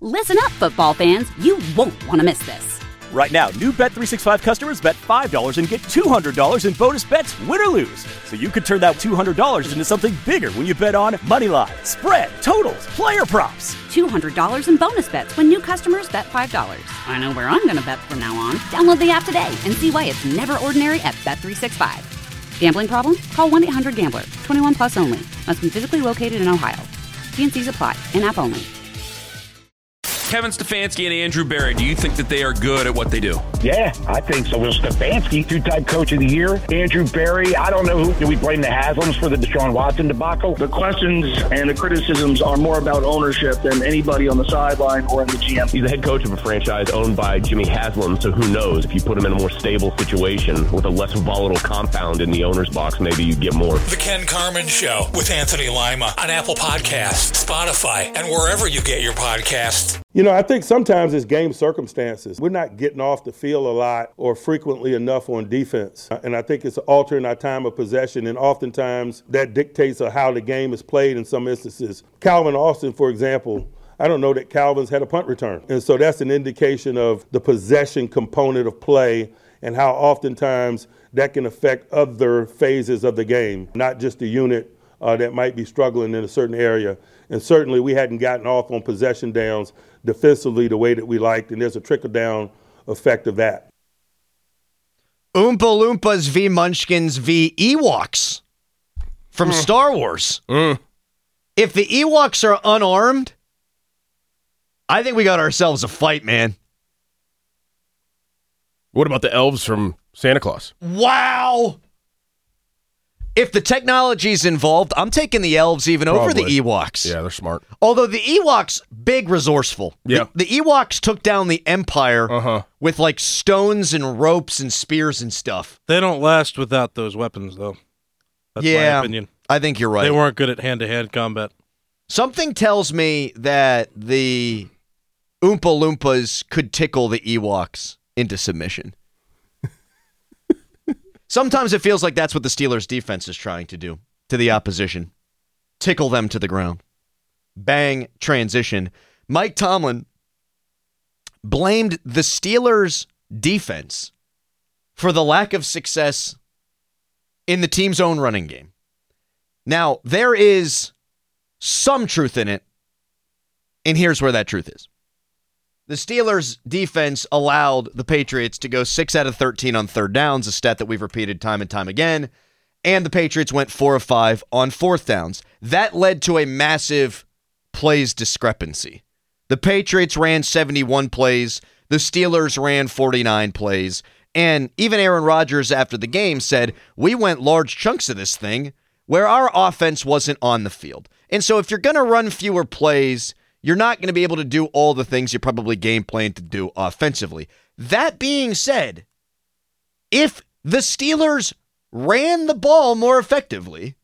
Listen up, football fans. You won't want to miss this. Right now, new Bet365 customers bet $5 and get $200 in bonus bets, win or lose. So you could turn that $200 into something bigger when you bet on money line, spread, totals, player props. $200 in bonus bets when new customers bet $5. I know where I'm going to bet from now on. Download the app today and see why it's never ordinary at Bet365. Gambling problem? Call 1-800-GAMBLER. 21 plus only. Must be physically located in Ohio. T&Cs apply. In-app only. Kevin Stefanski and Andrew Berry, do you think that they are good at what they do? Yeah, I think so. Well, Stefanski, two-time coach of the year. Andrew Berry, I don't know who. Do we blame the Haslams for the Deshaun Watson debacle? The questions and the criticisms are more about ownership than anybody on the sideline or in the GM. He's the head coach of a franchise owned by Jimmy Haslam, so who knows? If you put him in a more stable situation with a less volatile compound in the owner's box, maybe you get more. The Ken Carman Show with Anthony Lima on Apple Podcasts, Spotify, and wherever you get your podcasts. You know, I think sometimes it's game circumstances. We're not getting off the field a lot or frequently enough on defense. And I think it's altering our time of possession. And oftentimes that dictates how the game is played in some instances. Calvin Austin, for example, I don't know that Calvin's had a punt return. And so that's an indication of the possession component of play and how oftentimes that can affect other phases of the game, not just the unit that might be struggling in a certain area. And certainly we hadn't gotten off on possession downs defensively the way that we liked, and there's a trickle-down effect of that. Oompa Loompas v. Munchkins v. Ewoks from Star Wars. If the Ewoks are unarmed, I think we got ourselves a fight, man. What about the elves from Santa Claus? Wow! If the technology's involved, I'm taking the elves even over the Ewoks. Yeah, they're smart. Although the Ewoks, big resourceful. Yeah. The Ewoks took down the Empire with like stones and ropes and spears and stuff. They don't last without those weapons, though. That's my opinion. I think you're right. They weren't good at hand-to-hand combat. Something tells me that the Oompa Loompas could tickle the Ewoks into submission. Sometimes it feels like that's what the Steelers' defense is trying to do to the opposition. Tickle them to the ground. Bang, transition. Mike Tomlin blamed the Steelers' defense for the lack of success in the team's own running game. Now, there is some truth in it, and here's where that truth is. The Steelers' defense allowed the Patriots to go 6 out of 13 on third downs, a stat that we've repeated time and time again, and the Patriots went 4 of 5 on fourth downs. That led to a massive plays discrepancy. The Patriots ran 71 plays, the Steelers ran 49 plays, and even Aaron Rodgers after the game said, we went large chunks of this thing where our offense wasn't on the field. And so if you're going to run fewer plays, you're not going to be able to do all the things you probably game plan to do offensively. That being said, if the Steelers ran the ball more effectively,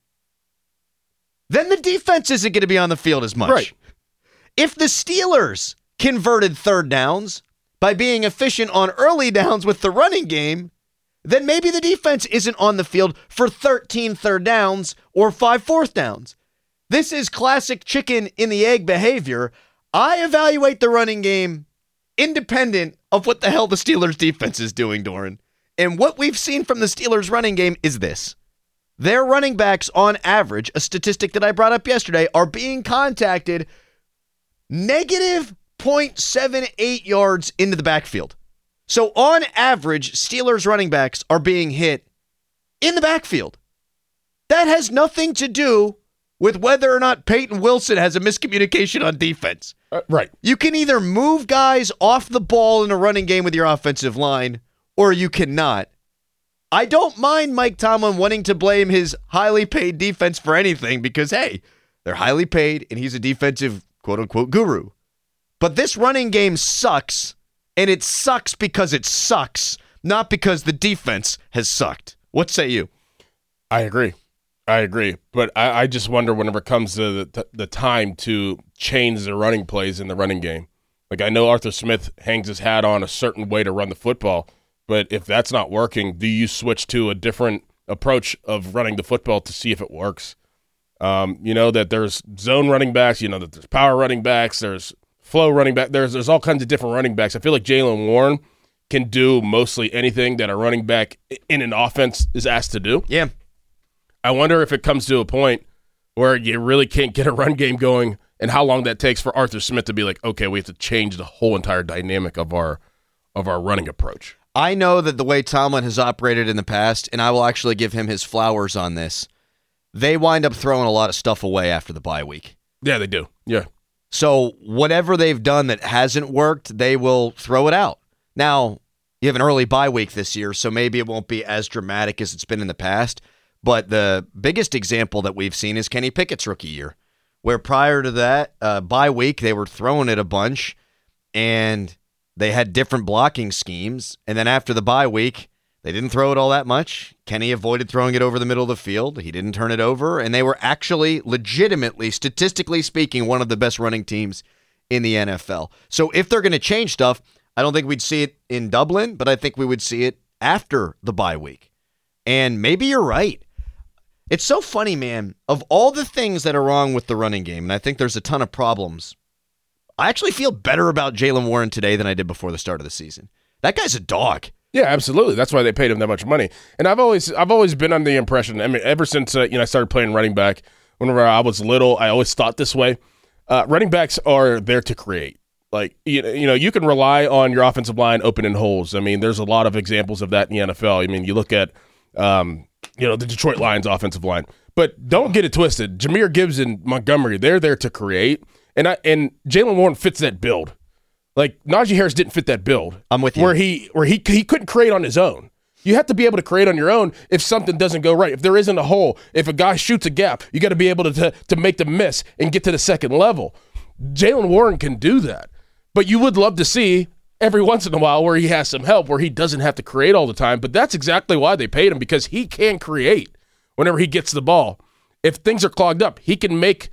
then the defense isn't going to be on the field as much. Right. If the Steelers converted third downs by being efficient on early downs with the running game, then maybe the defense isn't on the field for 13 third downs or 5 fourth downs. This is classic chicken in the egg behavior. I evaluate the running game independent of what the hell the Steelers defense is doing, Doran. And what we've seen from the Steelers running game is this. Their running backs, on average, a statistic that I brought up yesterday, are being contacted negative 0.78 yards into the backfield. So on average, Steelers running backs are being hit in the backfield. That has nothing to do with whether or not Peyton Wilson has a miscommunication on defense. Right. You can either move guys off the ball in a running game with your offensive line, or you cannot. I don't mind Mike Tomlin wanting to blame his highly paid defense for anything because, hey, they're highly paid and he's a defensive quote-unquote guru. But this running game sucks, and it sucks because it sucks, not because the defense has sucked. What say you? I agree. But I just wonder whenever it comes to the time to change the running plays in the running game. Like, I know Arthur Smith hangs his hat on a certain way to run the football, but if that's not working, do you switch to a different approach of running the football to see if it works? You know, that there's zone running backs, you know, that there's power running backs, there's flow running back. There's all kinds of different running backs. I feel like Jaylen Warren can do mostly anything that a running back in an offense is asked to do. Yeah. I wonder if it comes to a point where you really can't get a run game going and how long that takes for Arthur Smith to be like, okay, we have to change the whole entire dynamic of our running approach. I know that the way Tomlin has operated in the past, and I will actually give him his flowers on this, they wind up throwing a lot of stuff away after the bye week. Yeah, they do. Yeah. So whatever they've done that hasn't worked, they will throw it out. Now, you have an early bye week this year, so maybe it won't be as dramatic as it's been in the past. But the biggest example that we've seen is Kenny Pickett's rookie year, where prior to that bye week, they were throwing it a bunch, and they had different blocking schemes. And then after the bye week, they didn't throw it all that much. Kenny avoided throwing it over the middle of the field. He didn't turn it over, and they were actually legitimately, statistically speaking, one of the best running teams in the NFL. So if they're going to change stuff, I don't think we'd see it in Dublin, but I think we would see it after the bye week. And maybe you're right. It's so funny, man. Of all the things that are wrong with the running game, and I think there's a ton of problems, I actually feel better about Jaylen Warren today than I did before the start of the season. That guy's a dog. Yeah, absolutely. That's why they paid him that much money. And I've always been under the impression, I mean, ever since I started playing running back, whenever I was little, I always thought this way. Running backs are there to create. Like, you can rely on your offensive line opening holes. I mean, there's a lot of examples of that in the NFL. I mean, you look at, the Detroit Lions offensive line. But don't get it twisted. Jahmyr Gibbs and Montgomery, they're there to create. And Jaylen Warren fits that build. Like, Najee Harris didn't fit that build. I'm with you. Where he couldn't create on his own. You have to be able to create on your own if something doesn't go right. If there isn't a hole, if a guy shoots a gap, you got to be able to make the miss and get to the second level. Jaylen Warren can do that. But you would love to see every once in a while where he has some help, where he doesn't have to create all the time. But that's exactly why they paid him, because he can create whenever he gets the ball. If things are clogged up, he can make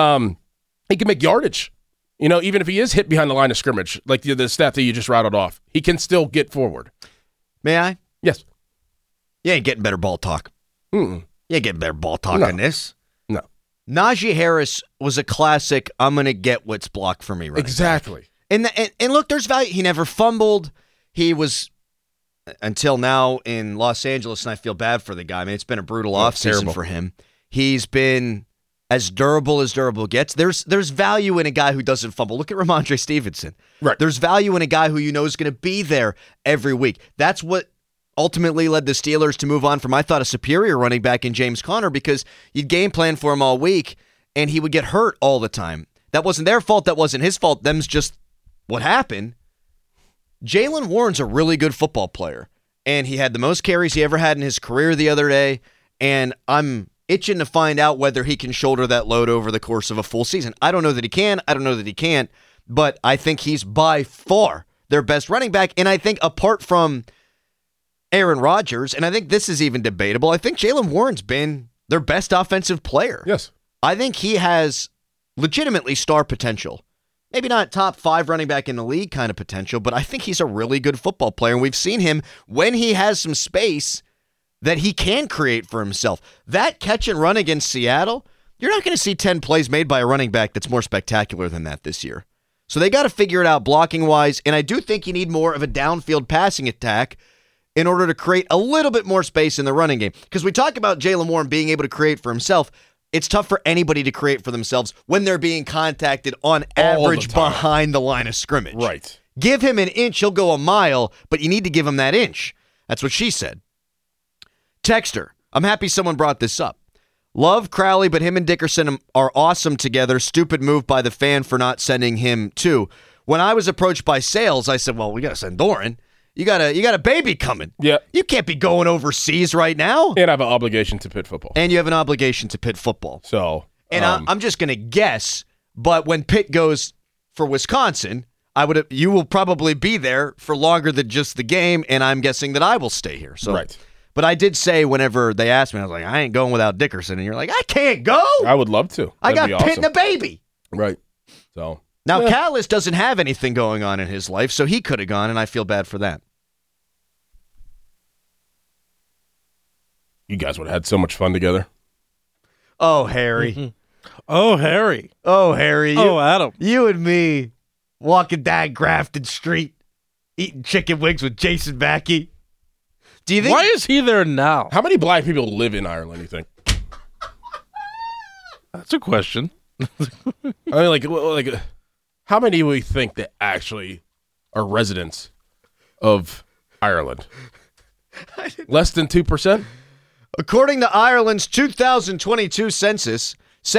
yardage. Even if he is hit behind the line of scrimmage, like the stat that you just rattled off, he can still get forward. May I? Yes. You ain't getting better ball talk. Mm-mm. You ain't getting better ball talk on this. No. Najee Harris was a classic, I'm going to get what's blocked for me right Exactly. back. And look, there's value. He never fumbled. He was, until now, in Los Angeles, and I feel bad for the guy. I mean, it's been a brutal offseason for him. He's been as durable gets. There's value in a guy who doesn't fumble. Look at Ramondre Stevenson. Right. There's value in a guy who you know is going to be there every week. That's what ultimately led the Steelers to move on from, I thought, a superior running back in James Conner, because you'd game plan for him all week, and he would get hurt all the time. That wasn't their fault. That wasn't his fault. Them's just what happened. Jaylen Warren's a really good football player, and he had the most carries he ever had in his career the other day, and I'm itching to find out whether he can shoulder that load over the course of a full season. I don't know that he can. I don't know that he can't, but I think he's by far their best running back, and I think apart from Aaron Rodgers, and I think this is even debatable, I think Jaylen Warren's been their best offensive player. Yes. I think he has legitimately star potential. Maybe not top 5 running back in the league kind of potential, but I think he's a really good football player. And we've seen him, when he has some space, that he can create for himself. That catch and run against Seattle, you're not going to see 10 plays made by a running back that's more spectacular than that this year. So they got to figure it out blocking-wise, and I do think you need more of a downfield passing attack in order to create a little bit more space in the running game. Because we talk about Jaylen Warren being able to create for himself. It's tough for anybody to create for themselves when they're being contacted on average behind the line of scrimmage. Right. Give him an inch, he'll go a mile, but you need to give him that inch. That's what she said. Texter, I'm happy someone brought this up. Love Crowley, but him and Dickerson are awesome together. Stupid move by the fan for not sending him too. When I was approached by sales, I said, well, we got to send Doran. You got a baby coming. Yeah. You can't be going overseas right now. And I have an obligation to Pitt football. And you have an obligation to Pitt football. So. And I'm just going to guess, but when Pitt goes for Wisconsin, you will probably be there for longer than just the game, and I'm guessing that I will stay here. So. Right. But I did say whenever they asked me, I was like, I ain't going without Dickerson. And you're like, I can't go. I would love to. I got That'd be Pitt awesome. and a baby. Right. So. Now, Callis doesn't have anything going on in his life, so he could have gone, and I feel bad for that. You guys would have had so much fun together. Oh, Harry. Mm-hmm. Oh, Harry. Oh, Harry. Oh, Adam. You and me. walking down Grafton Street, eating chicken wings with Jason Mackey. Do you think? Why is he there now? How many black people live in Ireland, you think? That's a question. I mean, like, how many do we think that actually are residents of Ireland? Less than 2%? According to Ireland's 2022 census,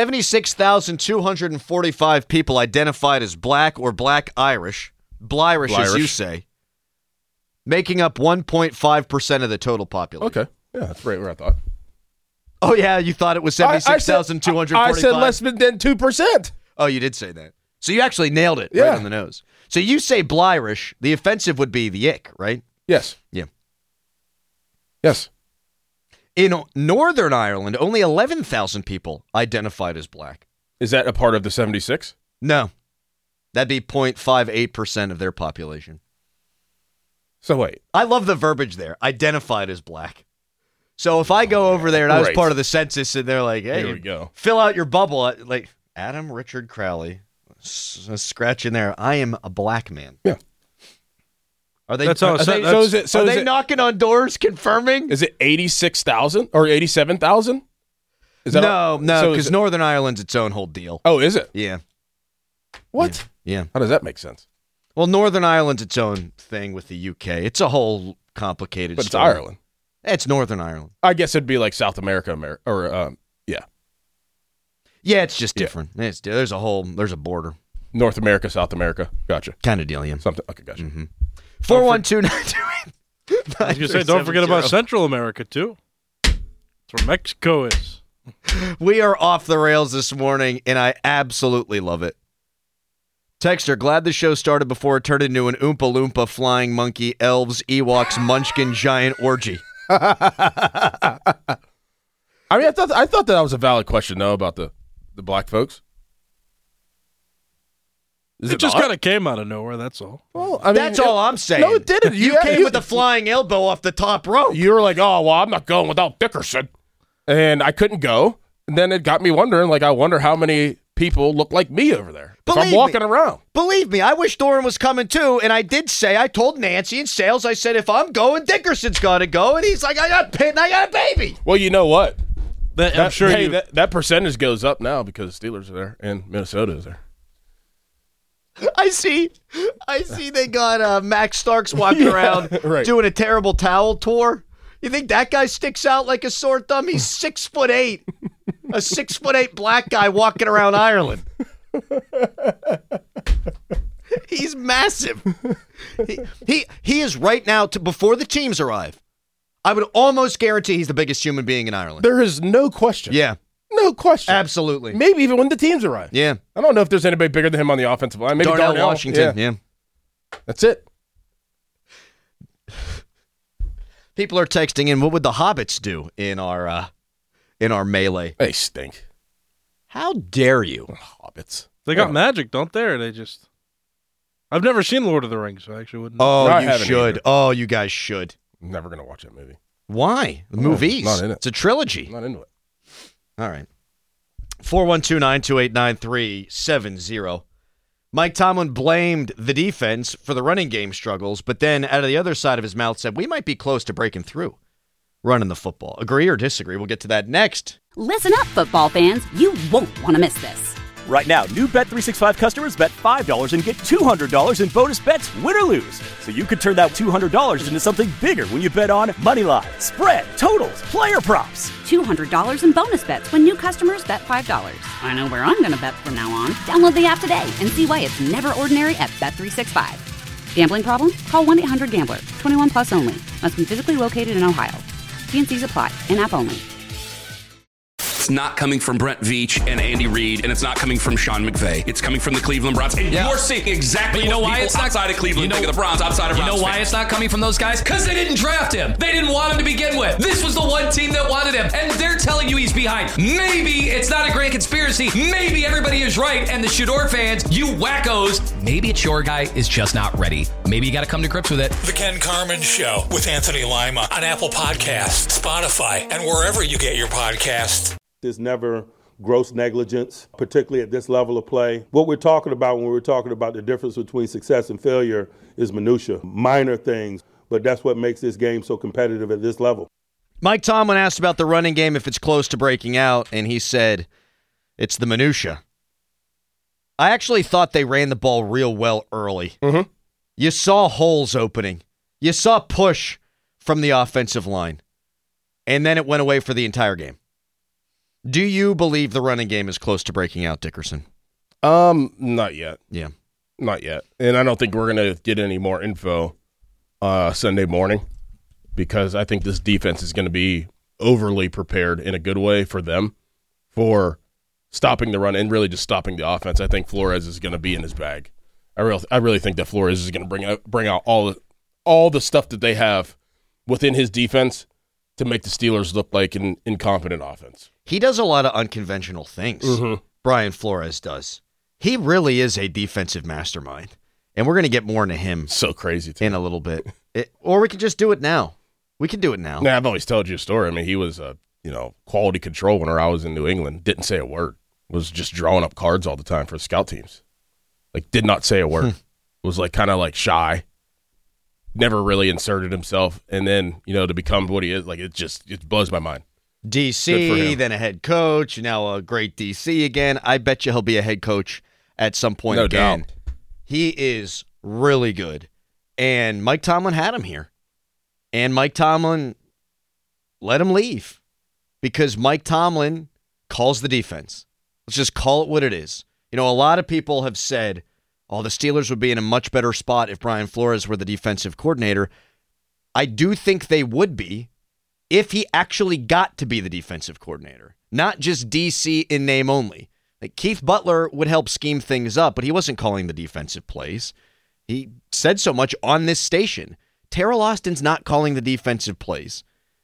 76,245 people identified as black or black Irish, Blirish as you say, making up 1.5% of the total population. Okay. Yeah, that's right where I thought. Oh, yeah, you thought it was 76,245? I said less than 2%. Oh, you did say that. So you actually nailed it right on the nose. So you say Blirish, the offensive would be the ick, right? Yes. Yeah. Yes. In Northern Ireland, only 11,000 people identified as black. Is that a part of the 76? No. That'd be 0.58% of their population. So wait. I love the verbiage there. Identified as black. So if I go over there and I was part of the census and they're like, hey, here we go. Fill out your bubble. Like, Adam Richard Crowley, scratch in there. I am a black man. Yeah. Are they? That's how are they knocking on doors confirming? Is it 86,000 or 87,000? No, because Northern Ireland's its own whole deal. Oh, is it? Yeah. What? Yeah. How does that make sense? Well, Northern Ireland's its own thing with the UK. It's a whole complicated story. But it's Ireland. It's Northern Ireland. I guess it'd be like South America, yeah. Yeah, it's just different. Yeah. There's a border. North America, South America. Gotcha. Kind of deal, yeah. Something. Okay, gotcha. 412-928. I was going to say, don't forget about Central America, too. That's where Mexico is. We are off the rails this morning, and I absolutely love it. Texter, glad the show started before it turned into an Oompa Loompa, flying monkey, elves, Ewoks, munchkin, giant orgy. I mean, I thought that was a valid question, though, about the black folks. It just kind of came out of nowhere, that's all. Well, I mean, that's all I'm saying. No, it didn't. You came with a flying elbow off the top rope. You were like, oh, well, I'm not going without Dickerson. And I couldn't go. And then it got me wondering, like, I wonder how many people look like me over there. If I'm walking around. Believe me, I wish Doran was coming too. And I did say, I told Nancy in sales, I said, if I'm going, Dickerson's got to go. And he's like, I got Pitt and I got a baby. Well, you know what? I'm sure that percentage goes up now because Steelers are there and Minnesota is there. I see they got Max Starks walking around doing a terrible towel tour. You think that guy sticks out like a sore thumb? He's 6'8", a 6'8" black guy walking around Ireland. He's massive. He is right now before the teams arrive. I would almost guarantee he's the biggest human being in Ireland. There is no question. Yeah. No question. Absolutely. Maybe even when the teams arrive. Yeah. I don't know if there's anybody bigger than him on the offensive line. Maybe Darnell Washington. Yeah. That's it. People are texting in, what would the Hobbits do in our melee? They stink. How dare you? Hobbits. They got magic, don't they? Or they just... I've never seen Lord of the Rings, so I actually wouldn't. Oh, you should. Either. Oh, you guys should. I'm never going to watch that movie. Why? The movies. Not in it. It's a trilogy. I'm not into it. All right. 412-928-9370. Mike Tomlin blamed the defense for the running game struggles, but then out of the other side of his mouth said, we might be close to breaking through running the football. Agree or disagree? We'll get to that next. Listen up, football fans. You won't want to miss this. Right now, new Bet365 customers bet $5 and get $200 in bonus bets, win or lose. So you could turn that $200 into something bigger when you bet on moneyline, spread, totals, player props. $200 in bonus bets when new customers bet $5. I know where I'm going to bet from now on. Download the app today and see why it's never ordinary at Bet365. Gambling problem? Call 1-800-GAMBLER. 21 plus only. Must be physically located in Ohio. T&Cs apply. In-app only. It's not coming from Brent Veach and Andy Reid, and it's not coming from Sean McVay. It's coming from the Cleveland Browns. And you're seeing exactly what people outside of Cleveland think of the Browns, outside of Browns. You know why fans. it's not coming from those guys? Because they didn't draft him. They didn't want him to begin with. This was the one team that wanted him, and they're telling you he's behind. Maybe it's not a grand conspiracy. Maybe everybody is right, and the Shador fans, you wackos, maybe it's your guy is just not ready. Maybe you got to come to grips with it. The Ken Carman Show with Anthony Lima on Apple Podcasts, Spotify, and wherever you get your podcasts. It's never gross negligence, particularly at this level of play. What we're talking about when we're talking about the difference between success and failure is minutia, minor things, but that's what makes this game so competitive at this level. Mike Tomlin asked about the running game if it's close to breaking out, and he said it's the minutia. I actually thought they ran the ball real well early. Mm-hmm. You saw holes opening. You saw push from the offensive line. And then it went away for the entire game. Do you believe the running game is close to breaking out, Dickerson? Not yet. Yeah. Not yet. And I don't think we're going to get any more info Sunday morning because I think this defense is going to be overly prepared in a good way for them for stopping the run and really just stopping the offense. I think Flores is going to be in his bag. I really think that Flores is going to bring out all the stuff that they have within his defense to make the Steelers look like an incompetent offense. He does a lot of unconventional things. Mm-hmm. Brian Flores does. He really is a defensive mastermind. And we're going to get more into him so crazy in a little bit. Or we could just do it now. We can do it now. Nah, I've always told you a story. I mean, he was a quality control when I was in New England. Didn't say a word. Was just drawing up cards all the time for scout teams. Like, did not say a word. Was like kind of like shy. Never really inserted himself. And then, to become what he is, like it blows my mind. DC, then a head coach, now a great DC again. I bet you he'll be a head coach at some point again. Doubt. He is really good. And Mike Tomlin had him here. And Mike Tomlin let him leave because Mike Tomlin calls the defense. Let's just call it what it is. A lot of people have said, the Steelers would be in a much better spot if Brian Flores were the defensive coordinator. I do think they would be if he actually got to be the defensive coordinator, not just DC in name only. Like Keith Butler would help scheme things up, but he wasn't calling the defensive plays. He said so much on this station. Terrell Austin's not calling the defensive plays.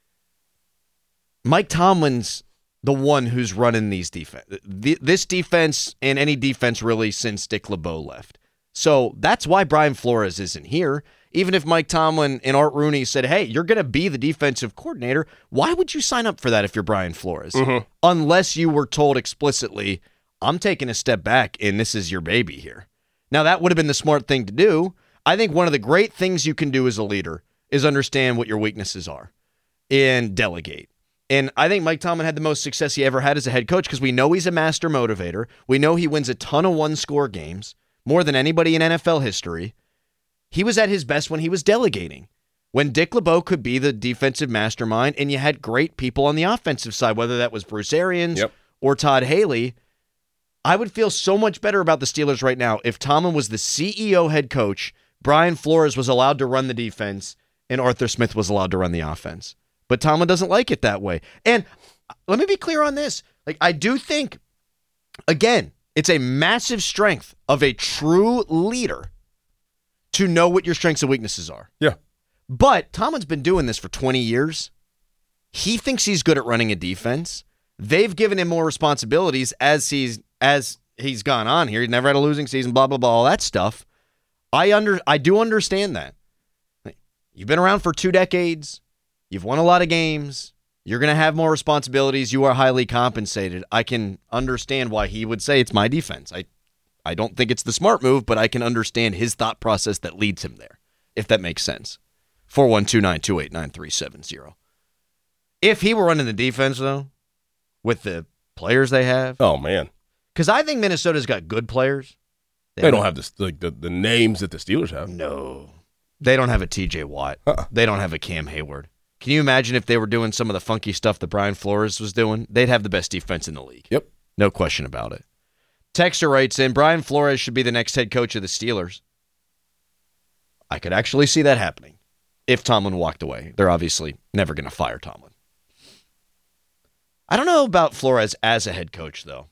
Mike Tomlin's the one who's running these this defense and any defense really since Dick LeBeau left. So that's why Brian Flores isn't here. Even if Mike Tomlin and Art Rooney said, hey, you're going to be the defensive coordinator, why would you sign up for that if you're Brian Flores? Mm-hmm. Unless you were told explicitly, I'm taking a step back and this is your baby here. Now, that would have been the smart thing to do. I think one of the great things you can do as a leader is understand what your weaknesses are and delegate. And I think Mike Tomlin had the most success he ever had as a head coach because we know he's a master motivator. We know he wins a ton of one-score games, more than anybody in NFL history. He was at his best when he was delegating, when Dick LeBeau could be the defensive mastermind and you had great people on the offensive side, whether that was Bruce Arians or Todd Haley. I would feel so much better about the Steelers right now if Tomlin was the CEO head coach, Brian Flores was allowed to run the defense, and Arthur Smith was allowed to run the offense. But Tomlin doesn't like it that way. And let me be clear on this. I do think, again, it's a massive strength of a true leader to know what your strengths and weaknesses are. Yeah. But Tomlin's been doing this for 20 years. He thinks he's good at running a defense. They've given him more responsibilities as he's gone on here. He's never had a losing season, blah, blah, blah, all that stuff. I do understand that. You've been around for 2 decades. You've won a lot of games. You're going to have more responsibilities. You are highly compensated. I can understand why he would say it's my defense. I don't think it's the smart move, but I can understand his thought process that leads him there, if that makes sense. 412-928-9370. If he were running the defense, though, with the players they have. Oh, man. Because I think Minnesota's got good players. They don't have the names that the Steelers have. No. They don't have a TJ Watt. They don't have a Cam Hayward. Can you imagine if they were doing some of the funky stuff that Brian Flores was doing? They'd have the best defense in the league. Yep. No question about it. Texter writes in, Brian Flores should be the next head coach of the Steelers. I could actually see that happening if Tomlin walked away. They're obviously never going to fire Tomlin. I don't know about Flores as a head coach, though.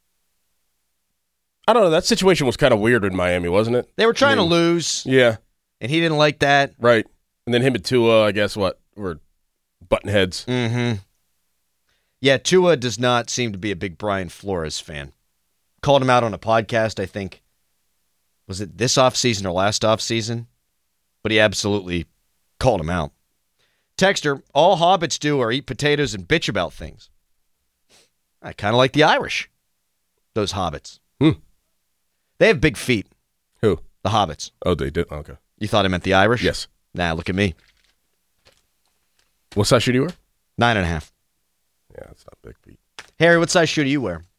I don't know. That situation was kind of weird in Miami, wasn't it? They were trying to lose. Yeah. And he didn't like that. Right. And then him and Tua, I guess, were button heads. Mm-hmm. Yeah, Tua does not seem to be a big Brian Flores fan. Called him out on a podcast, I think. Was it this offseason or last offseason? But he absolutely called him out. Texter, all hobbits do are eat potatoes and bitch about things. I kind of like the Irish. Those hobbits. They have big feet. Who? The hobbits. Oh, they did? Okay. You thought I meant the Irish? Yes. Nah, look at me. What size shoe do you wear? 9.5. Yeah, that's not big feet. Harry, what size shoe do you wear?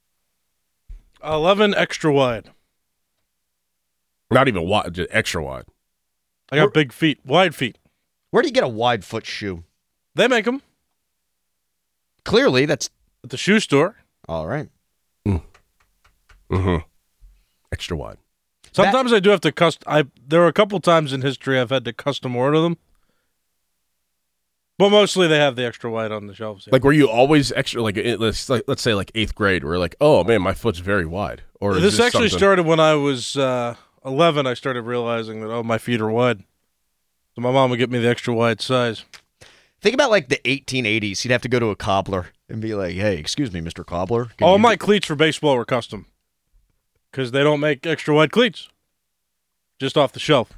11 extra wide. Not even wide, just extra wide. I got big feet, wide feet. Where do you get a wide foot shoe? They make them. Clearly, that's at the shoe store. All right. Extra wide. Sometimes I do have to there are a couple times in history I've had to custom order them. But mostly they have the extra wide on the shelves. Yeah. Like, were you always extra, let's say like 8th grade, where like, oh man, my foot's very wide? Or this actually started when I was 11. I started realizing that, my feet are wide. So my mom would get me the extra wide size. Think about like the 1880s. You'd have to go to a cobbler and be like, hey, excuse me, Mr. Cobbler. All my cleats for baseball were custom. Because they don't make extra wide cleats. Just off the shelf.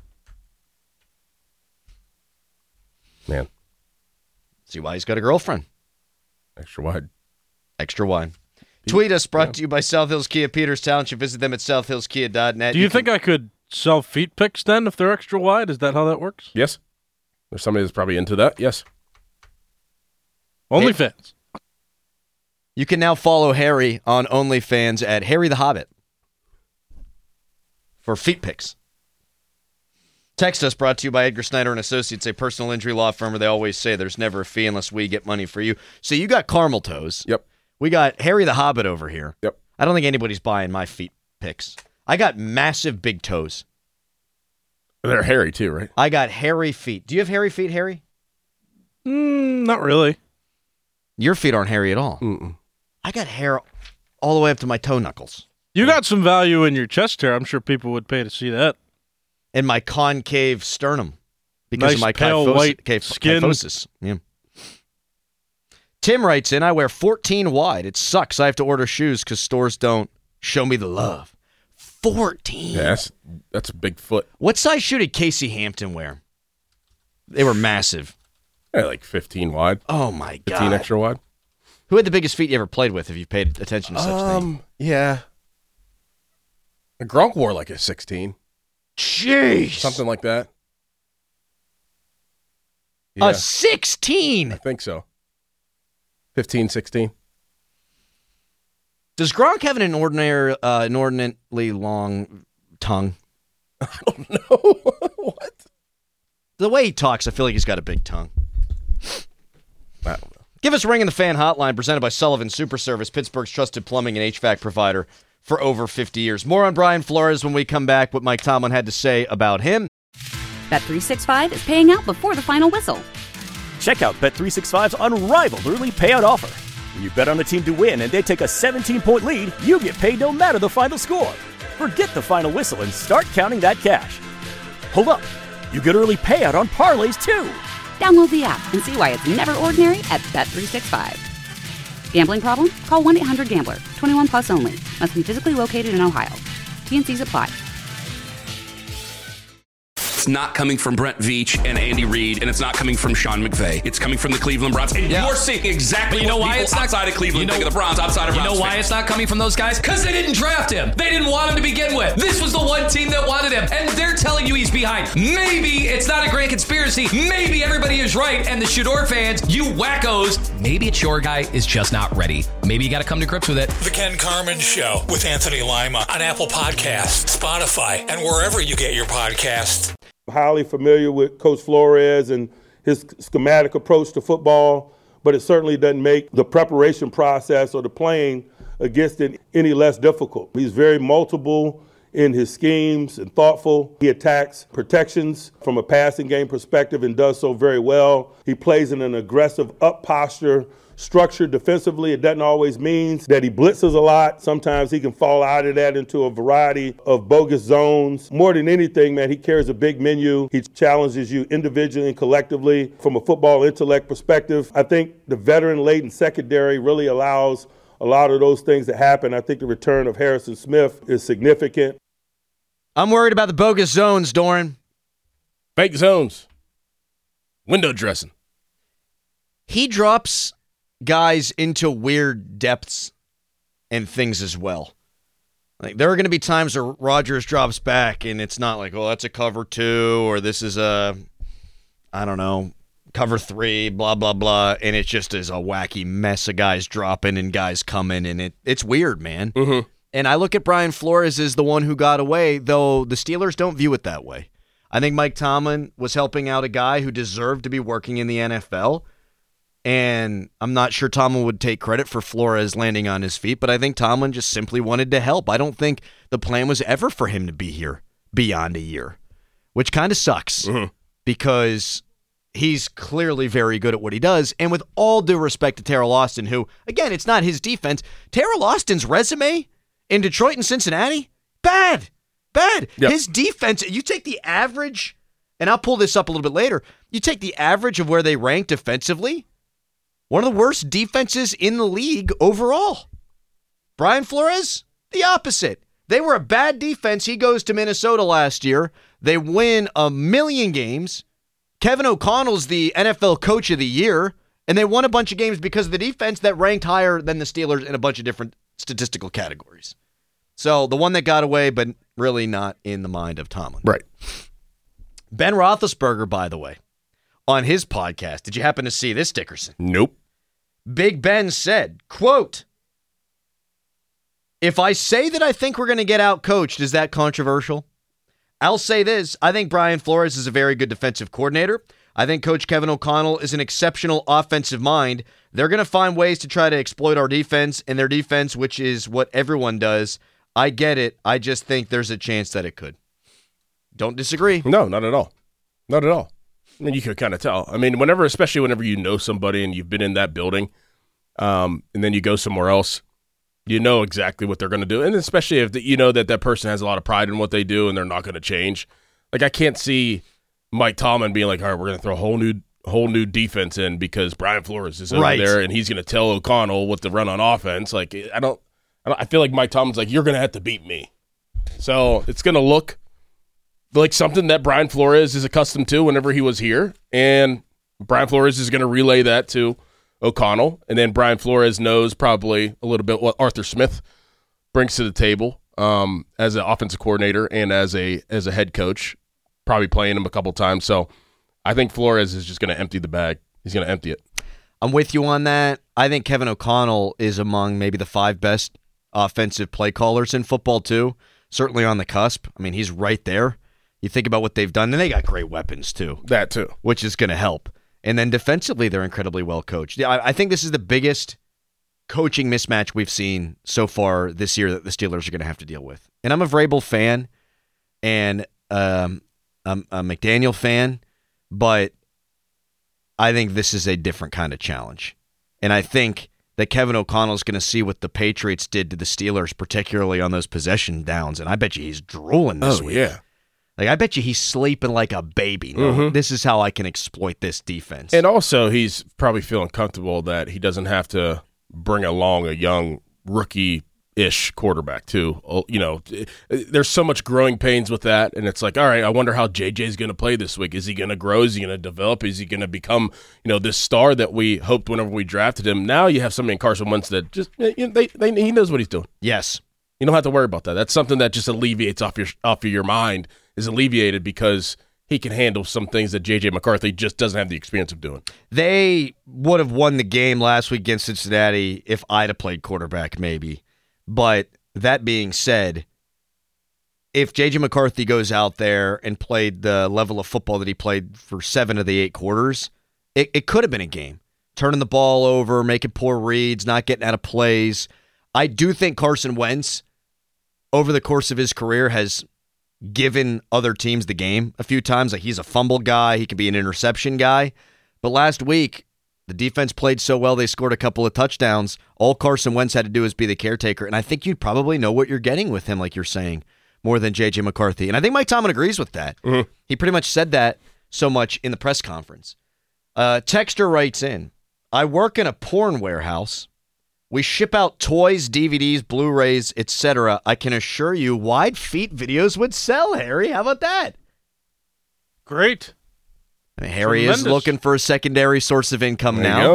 Man. See why he's got a girlfriend. Extra wide. Extra wide. Tweet us, brought to you by South Hills Kia Peters Township. Visit them at southhillskia.net. Do you think I could sell feet pics then if they're extra wide? Is that how that works? Yes. There's somebody that's probably into that. Yes. OnlyFans. You can now follow Harry on OnlyFans at Harry the Hobbit for feet pics. Text us, brought to you by Edgar Snyder and Associates, a personal injury law firm where they always say there's never a fee unless we get money for you. So you got caramel toes. Yep. We got Harry the Hobbit over here. Yep. I don't think anybody's buying my feet pics. I got massive big toes. They're hairy too, right? I got hairy feet. Do you have hairy feet, Harry? Not really. Your feet aren't hairy at all. Mm-mm. I got hair all the way up to my toe knuckles. You got some value in your chest hair. I'm sure people would pay to see that. And my concave sternum because nice of my pale white skin. kyphosis. Yeah. Tim writes in, I wear 14 wide. It sucks. I have to order shoes because stores don't show me the love. 14. Yeah, that's a big foot. What size shoe did Casey Hampton wear? They were massive. Yeah, like 15 wide. Oh, my God. 15 extra wide. Who had the biggest feet you ever played with, if you paid attention to such things? Yeah. Gronk wore like a 16. Jeez. Something like that. Yeah. A 16? I think so. 15, 16. Does Gronk have an inordinately long tongue? I don't know. What? The way he talks, I feel like he's got a big tongue. I don't know. Give us a ring in the fan hotline presented by Sullivan Super Service, Pittsburgh's trusted plumbing and HVAC provider for over 50 years. More on Brian Flores when we come back, what Mike Tomlin had to say about him. Bet365 is paying out before the final whistle. Check out Bet365's unrivaled early payout offer. When you bet on a team to win and they take a 17-point lead, you get paid no matter the final score. Forget the final whistle and start counting that cash. Hold up. You get early payout on parlays, too. Download the app and see why it's never ordinary at Bet365. Gambling problem? Call 1-800-GAMBLER. 21 plus only. Must be physically located in Ohio. T&Cs apply. It's not coming from Brent Veach and Andy Reid, and it's not coming from Sean McVay. It's coming from the Cleveland Browns. And you're seeing exactly you know what why people it's not, outside of Cleveland think of the Browns, outside of Browns. You know why fans. it's not coming from those guys? Because they didn't draft him. They didn't want him to begin with. This was the one team that wanted him, and they're telling you he's behind. Maybe it's not a grand conspiracy. Maybe everybody is right, and the Shador fans, you wackos, maybe it's your guy is just not ready. Maybe you got to come to grips with it. The Ken Carmen Show with Anthony Lima on Apple Podcasts, Spotify, and wherever you get your podcasts. Highly familiar with Coach Flores and his schematic approach to football, but it certainly doesn't make the preparation process or the playing against it any less difficult. He's very multiple in his schemes and thoughtful. He attacks protections from a passing game perspective and does so very well. He plays in an aggressive up posture, structured defensively. It doesn't always mean that he blitzes a lot. Sometimes he can fall out of that into a variety of bogus zones. More than anything, man, he carries a big menu. He challenges you individually and collectively from a football intellect perspective. I think the veteran-laden secondary really allows a lot of those things to happen. I think the return of Harrison Smith is significant. I'm worried about the bogus zones, Doran. Fake zones. Window dressing. He drops guys into weird depths and things as well. Like, there are going to be times where Rodgers drops back and it's not like, oh, that's a cover 2 or this is a, I don't know, cover 3, blah, blah, blah. And it just is a wacky mess of guys dropping and guys coming, and it's weird, man. Mm-hmm. And I look at Brian Flores as the one who got away, though the Steelers don't view it that way. I think Mike Tomlin was helping out a guy who deserved to be working in the NFL. And I'm not sure Tomlin would take credit for Flores landing on his feet, but I think Tomlin just simply wanted to help. I don't think the plan was ever for him to be here beyond a year, which kind of sucks because he's clearly very good at what he does. And with all due respect to Terrell Austin, who, again, it's not his defense. Terrell Austin's resume in Detroit and Cincinnati, bad. Yep. His defense, you take the average, and I'll pull this up a little bit later, you take the average of where they rank defensively, one of the worst defenses in the league overall. Brian Flores, the opposite. They were a bad defense. He goes to Minnesota last year. They win 1 million games. Kevin O'Connell's the NFL Coach of the Year, and they won a bunch of games because of the defense that ranked higher than the Steelers in a bunch of different statistical categories. So the one that got away, but really not in the mind of Tomlin. Right. Ben Roethlisberger, by the way, on his podcast, did you happen to see this, Dickerson? Nope. Big Ben said, quote, "If I say that I think we're going to get out-coached, is that controversial? I'll say this. I think Brian Flores is a very good defensive coordinator. I think Coach Kevin O'Connell is an exceptional offensive mind. They're going to find ways to try to exploit our defense and their defense, which is what everyone does. I get it. I just think there's a chance that it could." Don't disagree. No, not at all. Not at all. I mean, you could kind of tell. I mean, especially whenever you know somebody and you've been in that building, and then you go somewhere else, you know exactly what they're going to do. And especially if you know that person has a lot of pride in what they do and they're not going to change. Like, I can't see Mike Tomlin being like, all right, we're going to throw a whole new defense in because Brian Flores is over there and he's going to tell O'Connell what to run on offense. Like, I feel like Mike Tomlin's like, you're going to have to beat me. So it's going to look like something that Brian Flores is accustomed to whenever he was here, and Brian Flores is going to relay that to O'Connell, and then Brian Flores knows probably a little bit what Arthur Smith brings to the table as an offensive coordinator and as a head coach, probably playing him a couple times. So I think Flores is just going to empty the bag. He's going to empty it. I'm with you on that. I think Kevin O'Connell is among maybe the 5 best offensive play callers in football too, certainly on the cusp. I mean, he's right there. You think about what they've done, and they got great weapons too. That too. Which is going to help. And then defensively, they're incredibly well coached. Yeah, I think this is the biggest coaching mismatch we've seen so far this year that the Steelers are going to have to deal with. And I'm a Vrabel fan, and I'm a McDaniel fan, but I think this is a different kind of challenge. And I think that Kevin O'Connell is going to see what the Patriots did to the Steelers, particularly on those possession downs, and I bet you he's drooling this week. Yeah. Like, I bet you he's sleeping like a baby. No, this is how I can exploit this defense. And also, he's probably feeling comfortable that he doesn't have to bring along a young rookie-ish quarterback, too. You know, there's so much growing pains with that, and it's like, all right, I wonder how JJ's going to play this week. Is he going to grow? Is he going to develop? Is he going to become, this star that we hoped whenever we drafted him? Now you have somebody in Carson Wentz that just, he knows what he's doing. Yes. You don't have to worry about that. That's something that just alleviates off of your mind, is alleviated because he can handle some things that J.J. McCarthy just doesn't have the experience of doing. They would have won the game last week against Cincinnati if I'd have played quarterback, maybe. But that being said, if J.J. McCarthy goes out there and played the level of football that he played for 7 of the 8 quarters, it could have been a game. Turning the ball over, making poor reads, not getting out of plays. I do think Carson Wentz, over the course of his career, has given other teams the game a few times. Like, he's a fumble guy. He can be an interception guy. But last week, the defense played so well, they scored a couple of touchdowns. All Carson Wentz had to do is be the caretaker. And I think you'd probably know what you're getting with him, like you're saying, more than J.J. McCarthy. And I think Mike Tomlin agrees with that. Mm-hmm. He pretty much said that so much in the press conference. Texter writes in, "I work in a porn warehouse. We ship out toys, DVDs, Blu-rays, etc. I can assure you wide feet videos would sell, Harry. How about that?" Great. I mean, Harry is looking for a secondary source of income now.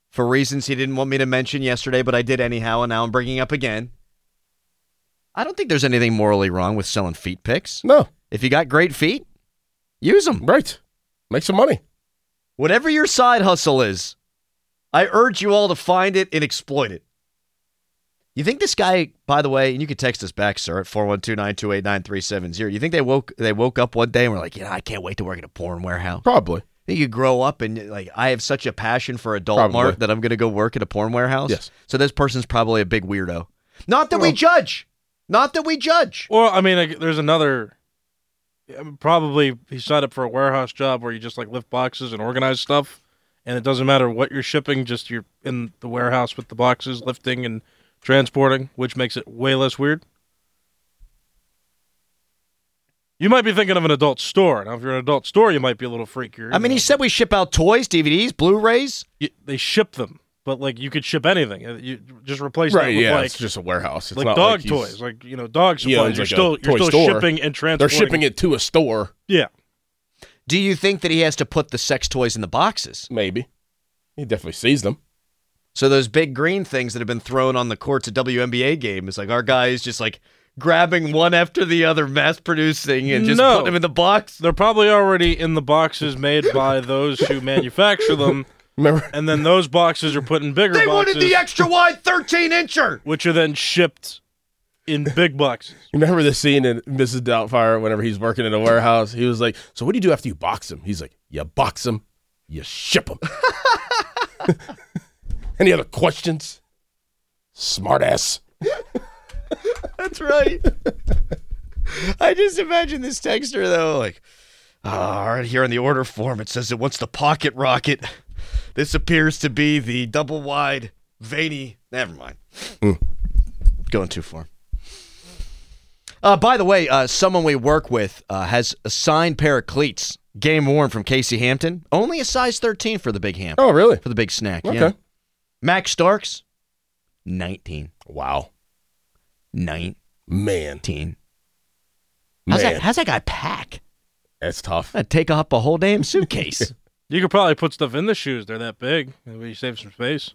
for reasons he didn't want me to mention yesterday, but I did anyhow, and now I'm bringing up again. I don't think there's anything morally wrong with selling feet pics. No. If you got great feet, use them. Right. Make some money. Whatever your side hustle is, I urge you all to find it and exploit it. You think this guy, by the way, and you can text us back, sir, at 412-928-9370. You think they woke up one day and were like, I can't wait to work at a porn warehouse? Probably. You grow up and like, I have such a passion for Adult Mart that I'm going to go work at a porn warehouse. Yes. So this person's probably a big weirdo. Not that we judge. Not that we judge. Well, I mean, there's another. Probably he signed up for a warehouse job where you just like lift boxes and organize stuff, and it doesn't matter what you're shipping. Just you're in the warehouse with the boxes, lifting and transporting, which makes it way less weird. You might be thinking of an adult store. Now, if you're an adult store, you might be a little freakier. I mean, he said we ship out toys, DVDs, Blu-rays. They ship them, but like you could ship anything. You just replace that with it's just a warehouse. It's like not dog like toys, like dog supplies. You're still store. shipping and transporting. They're shipping it to a store. Yeah. Do you think that he has to put the sex toys in the boxes? Maybe. He definitely sees them. So those big green things that have been thrown on the courts at WNBA games, like our guys just like grabbing one after the other, mass-producing, and just putting them in the box? They're probably already in the boxes made by those who manufacture them. Remember? And then those boxes are put in bigger boxes. They wanted the extra-wide 13-incher! Which are then shipped in big boxes. Remember the scene in Mrs. Doubtfire whenever he's working in a warehouse? He was like, so what do you do after you box them? He's like, you box them, you ship them. Any other questions? Smartass. That's right. I just imagine this texter, though, like, right here on the order form, it says it wants the pocket rocket. This appears to be the double-wide, veiny. Never mind. Going too far. By the way, someone we work with has a signed pair of cleats, game worn from Casey Hampton. Only a size 13 for the big ham. Oh, really? For the big snack, Okay. yeah. Max Starks, 19. Man. How's that guy pack? That's tough. I'd take up a whole damn suitcase. You could probably put stuff in the shoes. They're that big. Maybe you save some space.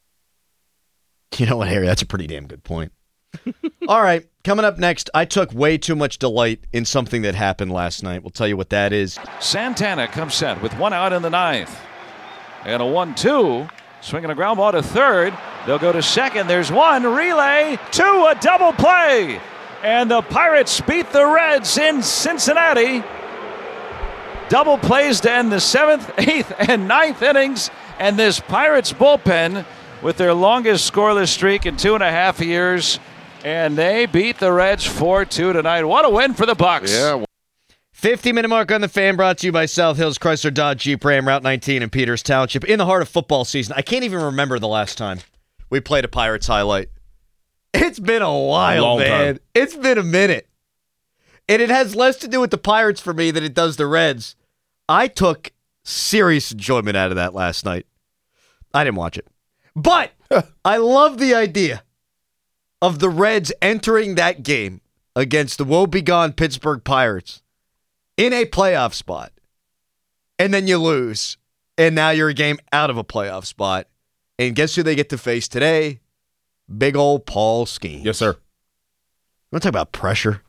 You know what, Harry? That's a pretty damn good point. All right, coming up next, I took way too much delight in something that happened last night. We'll tell you what that is. Santana comes set with one out in the ninth. And a 1-2. Swinging a ground ball to third. They'll go to second. There's one. Relay to a double play. And the Pirates beat the Reds in Cincinnati. Double plays to end the 7th, 8th, and 9th innings. And this Pirates bullpen with their longest scoreless streak in 2.5 years. And they beat the Reds 4-2 tonight. What a win for the Bucks. Yeah. 50-minute mark on the Fan, brought to you by South Hills Chrysler Dodge Jeep Ram, Route 19 in Peters Township, in the heart of football season. I can't even remember the last time we played a Pirates highlight. It's been a while, man. Time. It's been a minute. And it has less to do with the Pirates for me than it does the Reds. I took serious enjoyment out of that last night. I didn't watch it. But I love the idea of the Reds entering that game against the woebegone Pittsburgh Pirates in a playoff spot, and then you lose, and now you're a game out of a playoff spot. And guess who they get to face today? Big old Paul Skeens. Yes, sir. You want to talk about pressure?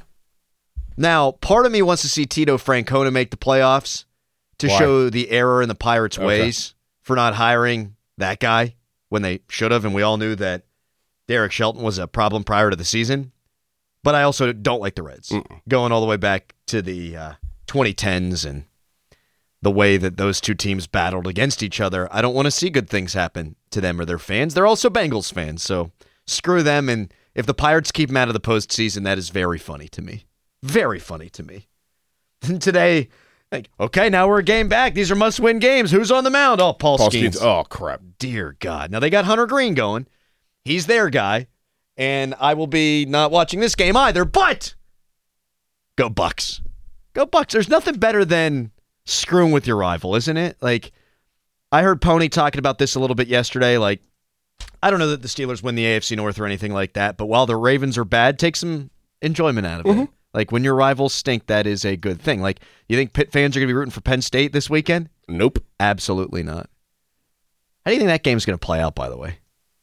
Now, part of me wants to see Tito Francona make the playoffs to show the error in the Pirates' ways for not hiring that guy when they should have, and we all knew that Derek Shelton was a problem prior to the season. But I also don't like the Reds, going all the way back to the 2010s and the way that those two teams battled against each other. I don't want to see good things happen to them or their fans. They're also Bengals fans, so screw them. And if the Pirates keep them out of the postseason, that is very funny to me. Very funny to me. And today, like, okay, now we're a game back. These are must-win games. Who's on the mound? Oh, Paul Skeens. Oh, crap. Dear God. Now, they got Hunter Green going. He's their guy. And I will be not watching this game either, but go Bucks. Go Bucks. There's nothing better than screwing with your rival, isn't it? Like, I heard Pony talking about this a little bit yesterday. Like, I don't know that the Steelers win the AFC North or anything like that, but while the Ravens are bad, take some enjoyment out of it. Like, when your rivals stink, that is a good thing. Like, you think Pitt fans are going to be rooting for Penn State this weekend? Nope. Absolutely not. How do you think that game's going to play out, by the way?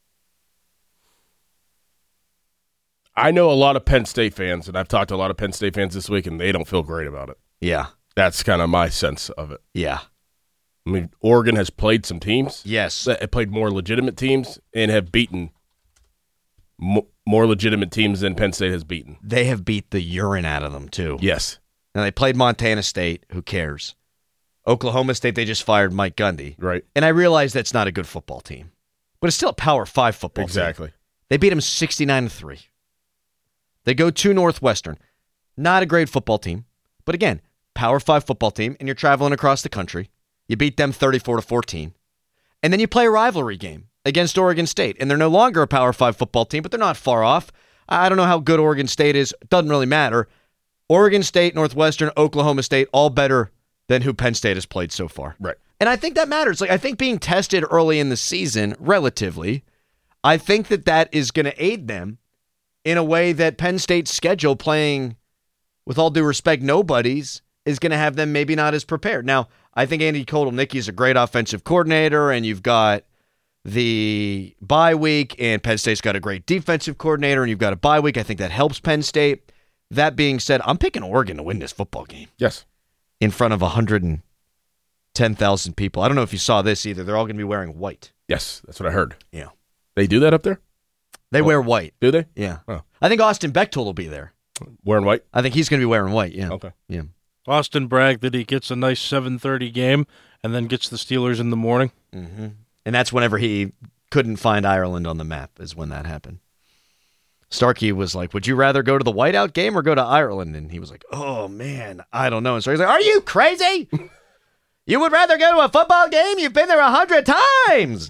I know a lot of Penn State fans, and I've talked to a lot of Penn State fans this week, and they don't feel great about it. Yeah. That's kind of my sense of it. Yeah. I mean, Oregon has played some teams. Yes. That have played more legitimate teams and have beaten more legitimate teams than Penn State has beaten. They have beat the urine out of them, too. Yes. And they played Montana State. Who cares? Oklahoma State, they just fired Mike Gundy. Right. And I realize that's not a good football team. But it's still a Power 5 football team. Exactly. They beat them 69-3. They go to Northwestern. Not a great football team. But again, Power 5 football team, and you're traveling across the country. You beat them 34-14. And then you play a rivalry game against Oregon State. And they're no longer a Power 5 football team, but they're not far off. I don't know how good Oregon State is. It doesn't really matter. Oregon State, Northwestern, Oklahoma State, all better than who Penn State has played so far. Right. And I think that matters. Like, I think being tested early in the season, relatively, I think that is going to aid them in a way that Penn State's schedule, playing, with all due respect, nobodies, is going to have them maybe not as prepared. Now, I think Andy Kotelnicki is a great offensive coordinator, and you've got the bye week, and Penn State's got a great defensive coordinator, and you've got a bye week. I think that helps Penn State. That being said, I'm picking Oregon to win this football game. Yes. In front of 110,000 people. I don't know if you saw this either. They're all going to be wearing white. Yes, that's what I heard. Yeah. They do that up there? They wear white. Do they? Yeah. Oh. I think Austin Bechtold will be there. Wearing white? I think he's going to be wearing white, yeah. Okay. Yeah. Austin bragged that he gets a nice 7:30 game and then gets the Steelers in the morning. Mm-hmm. And that's whenever he couldn't find Ireland on the map is when that happened. Starkey was like, would you rather go to the whiteout game or go to Ireland? And he was like, oh, man, I don't know. And Starkey's like, are you crazy? You would rather go to a football game? You've been there 100 times.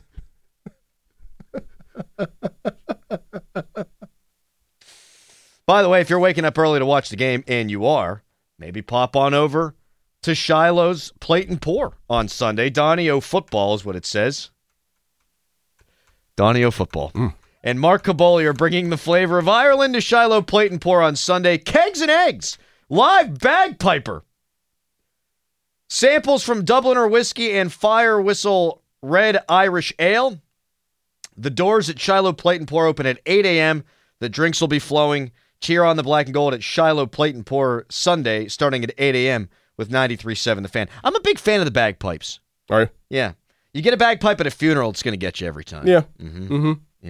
By the way, if you're waking up early to watch the game, and you are, maybe pop on over to Shiloh's Plate and Pour on Sunday. Donnie-O football is what it says. Donnie-O football. And Mark Caboli are bringing the flavor of Ireland to Shiloh Plate and Pour on Sunday. Kegs and eggs. Live bagpiper. Samples from Dubliner whiskey and Fire Whistle Red Irish Ale. The doors at Shiloh Plate and Pour open at 8 a.m. The drinks will be flowing. Cheer on the black and gold at Shiloh Plate and Pour Sunday, starting at 8 a.m. with 93.7 The Fan. I'm a big fan of the bagpipes. Are you? Yeah. You get a bagpipe at a funeral, it's going to get you every time. Yeah. Mm-hmm. Mm-hmm. Yeah.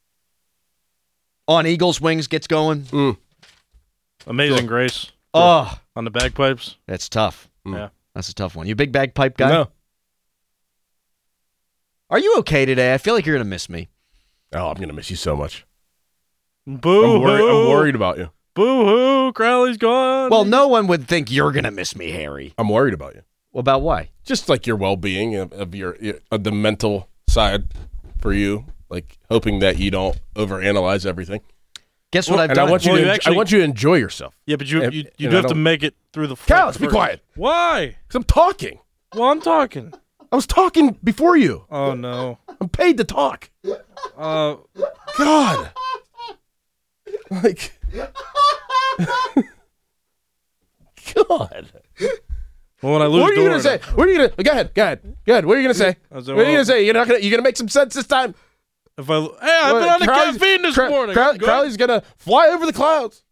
On Eagles Wings gets going. Amazing Grace. Oh. On the bagpipes. That's tough. Yeah. That's a tough one. You a big bagpipe guy? No. Are you okay today? I feel like you're going to miss me. Oh, I'm going to miss you so much. Boo-hoo. I'm worried about you. Boo-hoo. Crowley's gone. Well, no one would think you're going to miss me, Harry. I'm worried about you. Well, about why? Just like your well-being of your the mental side for you, like hoping that you don't overanalyze everything. Guess what I've done? I want you to enjoy yourself. Yeah, but you do have to make it through the Carlos, be quiet. Why? Because I'm talking. Well, I'm talking. I was talking before you. Oh, no. I'm paid to talk. God. Like, God. Well, when I lose, what are you gonna say? What are you gonna? Go ahead. What are you gonna say? What are you gonna say? You're gonna make some sense this time. If I've been on the caffeine this morning. Crowley's gonna fly over the clouds.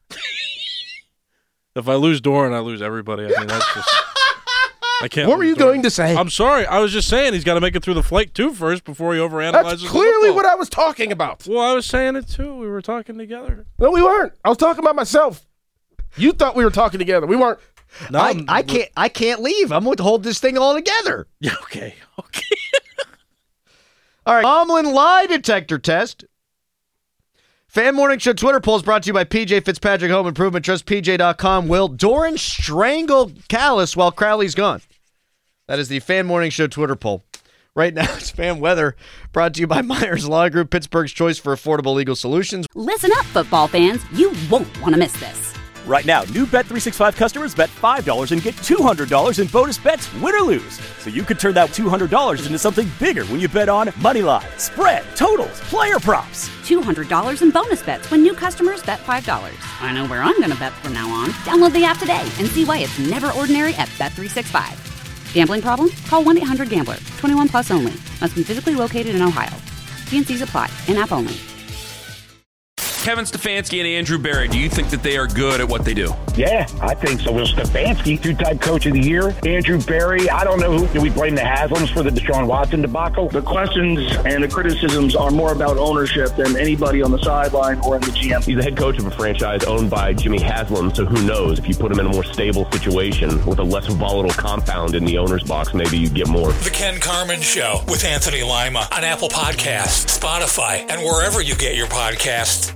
If I lose Doran, I lose everybody. I mean, that's just. I can't. What were you going to say? I'm sorry. I was just saying he's got to make it through the flight too first before he overanalyzes. That's clearly what I was talking about. Well, I was saying it too. We were talking together. No, we weren't. I was talking about myself. You thought we were talking together. We weren't. No, I can't leave. I'm going to hold this thing all together. Yeah. Okay. All right. Tomlin lie detector test. Fan Morning Show Twitter polls brought to you by PJ Fitzpatrick Home Improvement. Trust PJ.com. Will Doran strangle Callis while Crowley's gone? That is the Fan Morning Show Twitter poll. Right now, it's fan weather brought to you by Myers Law Group, Pittsburgh's choice for affordable legal solutions. Listen up, football fans. You won't want to miss this. Right now, new Bet365 customers bet $5 and get $200 in bonus bets, win or lose. So you could turn that $200 into something bigger when you bet on money line, spread, totals, player props. $200 in bonus bets when new customers bet $5. I know where I'm going to bet from now on. Download the app today and see why it's never ordinary at Bet365. Gambling problem? Call 1-800-GAMBLER. 21 plus only. Must be physically located in Ohio. T&Cs apply. In-app only. Kevin Stefanski and Andrew Berry, do you think that they are good at what they do? Yeah, I think so. Will Stefanski, two-time coach of the year. Andrew Berry, I don't know who. Do we blame the Haslams for the Deshaun Watson debacle? The questions and the criticisms are more about ownership than anybody on the sideline or in the GM. He's the head coach of a franchise owned by Jimmy Haslam, so who knows? If you put him in a more stable situation with a less volatile compound in the owner's box, maybe you get more. The Ken Carman Show with Anthony Lima on Apple Podcasts, Spotify, and wherever you get your podcasts.